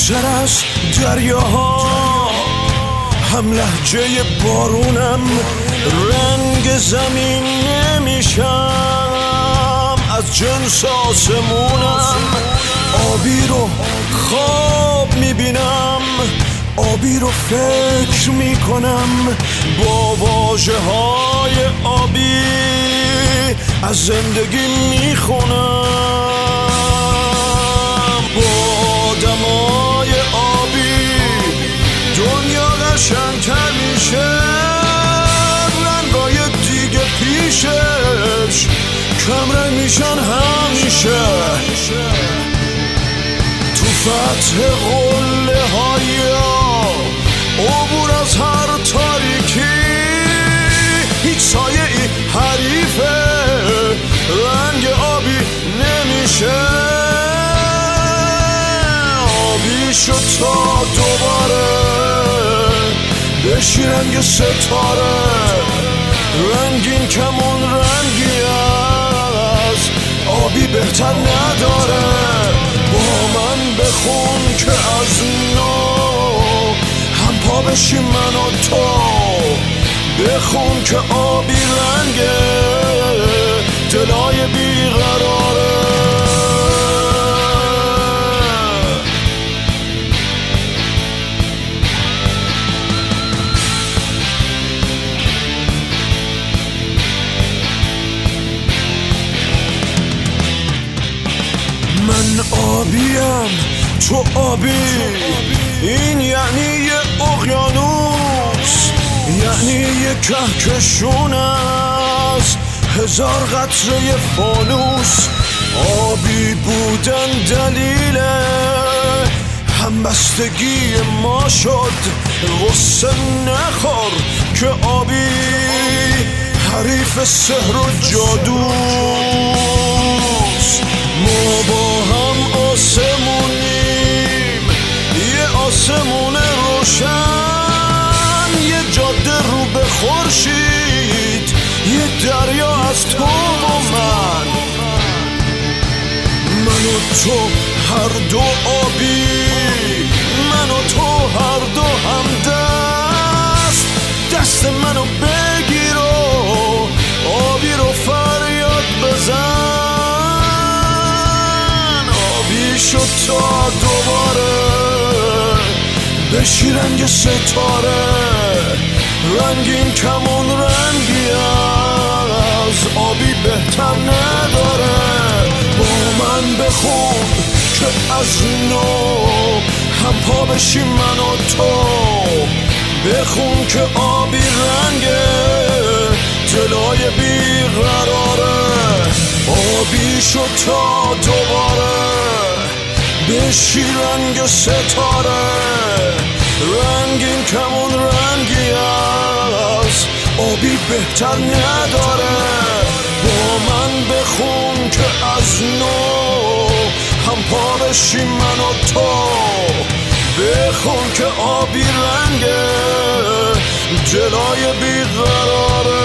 زودتر از دریاها، هم لهجه بارونم، رنگ زمین نمیشم، از جنس آسمونم. آبی رو خواب میبینم، آبی رو فکر میکنم، با واژه های آبی از زندگی میخونم. با آدمای آبی دنیا قشنگتر میشه، رنگای دیگه پیشش کمرنگ میشن همیشه. تو فتح قله های عبور از هر تاریکی، هیچ سایه ای حریفه رنگ آبی نمیشه. آبی شد تا دوباره بشی رنگ ستاره، رنگین کمون رنگی از آبی بهتر نداره. با من بخون که از نو هم پا بشیم من و تو، بخون که آبی رنگه دلای بیقراره. من آبیم تو آبی، این یعنی یه اقیانوس، یعنی یه کهکشون از هزار قطره فانوس. آبی بودن دلیل همبستگی ما شد، غصه نخور که آبی حریف سحر و جادوست. ما با هم آسمونیم، یه آسمون روشن، یه جاده رو به خورشید، یه دریا از تو و من. من و تو هر دو آبی، من و تو هر دو همدست، دست منو بگیر و آبی رو فریاد بزن. آبی شد تا دوباره بشی رنگ ستاره، رنگین کمون رنگی از آبی بهتر نداره. با من بخون که از نو هم پا بشیم من و تو، بخون که آبی رنگه دلای بیقراره. آبی شد تا دوباره بشی رنگ ستاره، رنگین کمون رنگی از آبی بهتر نداره. با من بخون که از نو هم پا بشیم من و تو، بخون که آبی رنگه جلای بیقراره.